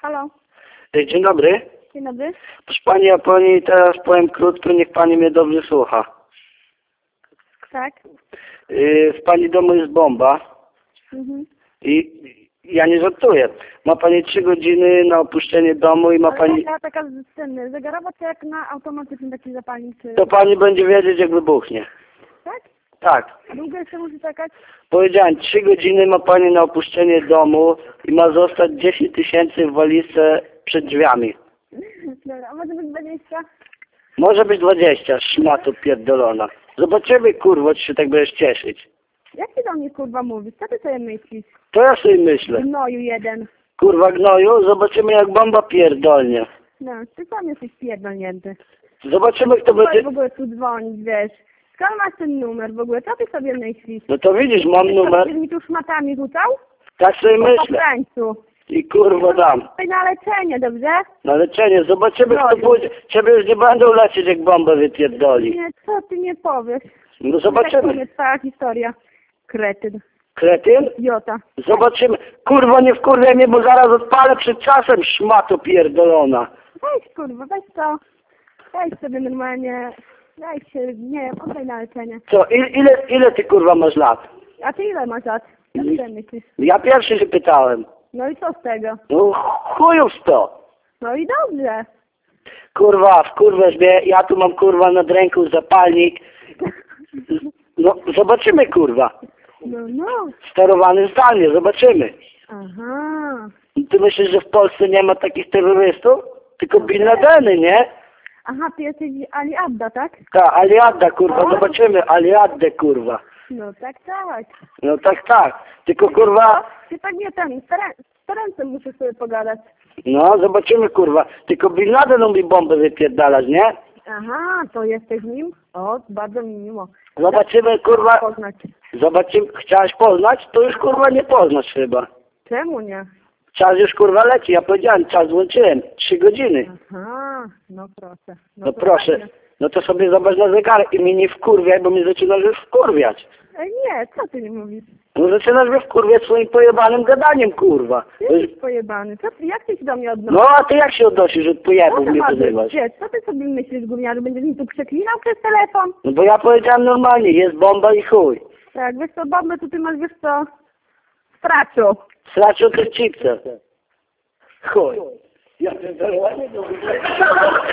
Halo. Dzień dobry. Dzień dobry. Proszę pani, ja pani teraz powiem krótko, niech pani mnie dobrze słucha. Tak. W pani domu jest bomba i ja nie żartuję. Ma pani 3 godziny na opuszczenie domu i ma Ale pani... taka zegarowa, czy jak na automatycznym taki zapalniczy? To pani będzie wiedzieć, jak wybuchnie. Tak? Tak. A długo jeszcze musi czekać? Powiedziałem, 3 godziny ma pani na opuszczenie domu i ma zostać 10 000 w walizce przed drzwiami. Dobra, a może być 20? Może być 20, szmato pierdolona. Zobaczymy, kurwa, czy się tak będziesz cieszyć. Jak ty do mnie kurwa mówisz? Co ty sobie myślisz? To ja sobie myślę. Gnoju jeden. Kurwa gnoju, zobaczymy jak bomba pierdolnie. No, ty sam jesteś pierdolnięty. Zobaczymy kto Chodź będzie... w ogóle tu dzwonić, wiesz. Skąd masz ten numer w ogóle? Co ty sobie myślisz? No to widzisz, mam Ty numer. będziesz mi tu szmatami rzucał? Tak sobie Po myślę. krańcu. I kurwa dam. Ty na leczenie, dobrze? Na leczenie, zobaczymy kto pójdzie. Ciebie już nie będą leczyć jak bombę wypierdoli. Nie, co ty nie powiesz? No Tak zobaczymy. jest twoja historia. Kretyn. Kretyn? Idiota. Zobaczymy. Kurwa nie wkurwaj mnie, bo zaraz odpalę przed czasem, szmato pierdolona. Weź kurwa, weź to. Weź sobie normalnie. Weź się, nie wiem, oddaj na leczenie. Co, ile ty kurwa masz lat? A ty ile masz lat? Co ty sobie myślisz? Ja pierwszy się pytałem. No i co z tego? No chujów to. No i dobrze. Kurwa, wkurwasz mnie, ja tu mam kurwa nad ręką zapalnik. No, zobaczymy kurwa. No. Sterowany zdalnie, zobaczymy. Aha. Ty myślisz, że w Polsce nie ma takich terrorystów? Tylko Bin Ladeny, nie? Aha, ty jesteś Ali Abda, tak? Ta, Aliadda kurwa, zobaczymy, Aliaddę kurwa. No tak, tak. No tak. Tylko kurwa, Ty pewnie ten, z Terencem muszę sobie pogadać. no zobaczymy kurwa. Tylko Bin Laden lubi bombę wypierdalać, nie? Aha, to jesteś nim? O, bardzo mi miło. Zobaczymy kurwa, Poznać. zobaczymy, chciałaś poznać? To już kurwa nie poznasz chyba. Czemu nie? Czas już kurwa leci, ja powiedziałem, czas włączyłem, 3 godziny. Aha, no proszę. No to proszę, fajnie. no to sobie zobacz na zegarek i mnie nie wkurwiaj, bo mnie zaczynasz już wkurwiać. Nie, co ty nie mówisz? No zaczynasz mnie wkurwiać swoim pojebanym gadaniem, kurwa. Ty jesteś pojebany. Co ty, jak ty się do mnie odnosisz? No a ty jak się odnosisz od Co pojebów ty mnie masz wyzywasz? gdzieś? Co ty sobie myślisz, gówniarzu? Będziesz mi tu przeklinał przez telefon? No bo ja powiedziałem normalnie, jest bomba i chuj. Tak, wiesz co, bombę to ty masz, wiesz co, straczu. Stracił te chipsy. Chuj. Ja pierdolę, ładnie to wygląda.